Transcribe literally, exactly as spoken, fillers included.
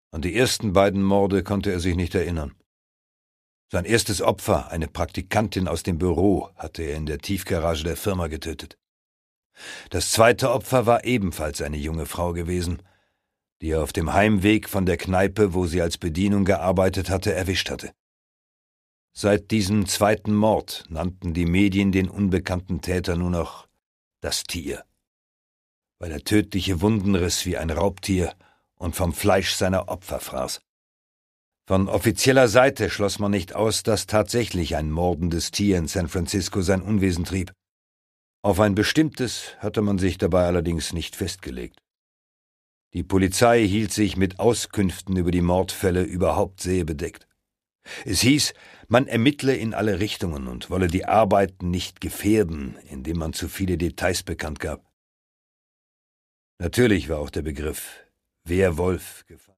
An die ersten beiden Morde konnte er sich nicht erinnern. Sein erstes Opfer, eine Praktikantin aus dem Büro, hatte er in der Tiefgarage der Firma getötet. Das zweite Opfer war ebenfalls eine junge Frau gewesen, die er auf dem Heimweg von der Kneipe, wo sie als Bedienung gearbeitet hatte, erwischt hatte. Seit diesem zweiten Mord nannten die Medien den unbekannten Täter nur noch das Tier, weil er tödliche Wunden riss wie ein Raubtier und vom Fleisch seiner Opfer fraß. Von offizieller Seite schloss man nicht aus, dass tatsächlich ein mordendes Tier in San Francisco sein Unwesen trieb. Auf ein bestimmtes hatte man sich dabei allerdings nicht festgelegt. Die Polizei hielt sich mit Auskünften über die Mordfälle überhaupt sehr bedeckt. Es hieß, man ermittle in alle Richtungen und wolle die Arbeiten nicht gefährden, indem man zu viele Details bekannt gab. Natürlich war auch der Begriff Werwolf gefallen.